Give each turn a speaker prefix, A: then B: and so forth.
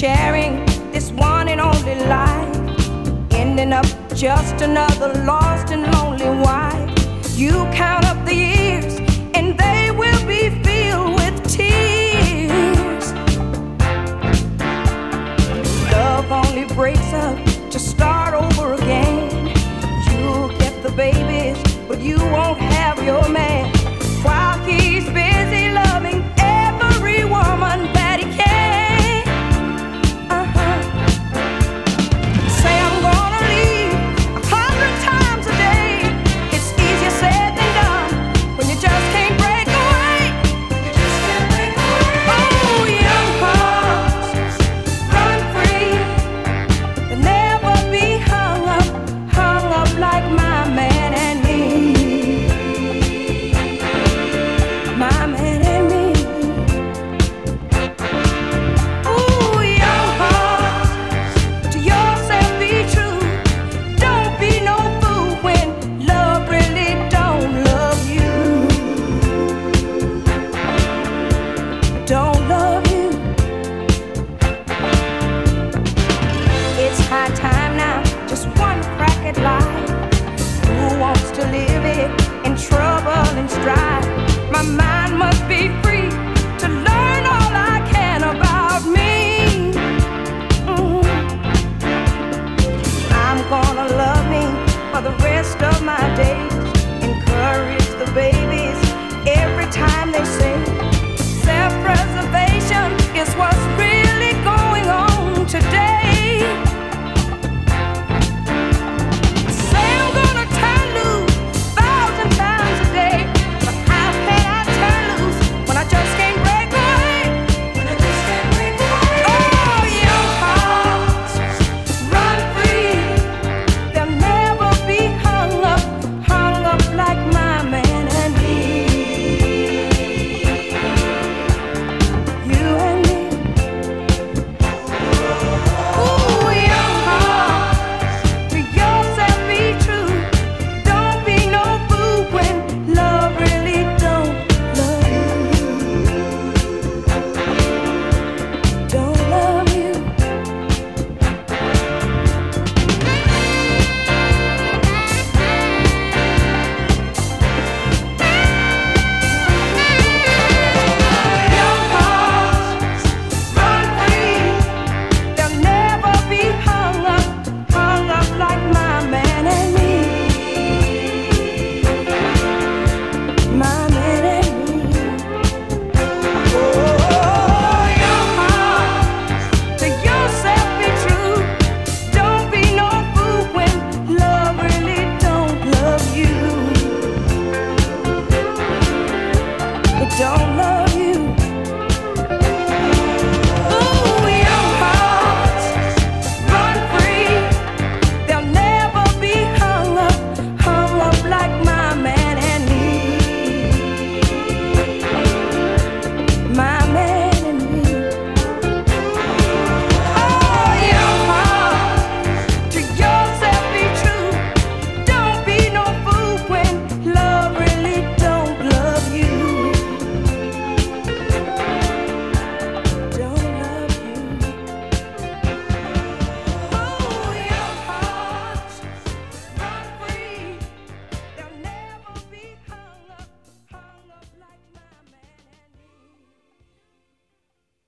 A: sharing this one and only life, ending up just another lost and lonely wife. You count up the years and they will be filled with tears. Love only breaks up to start over again. You'll get the babies, but you won't have your man.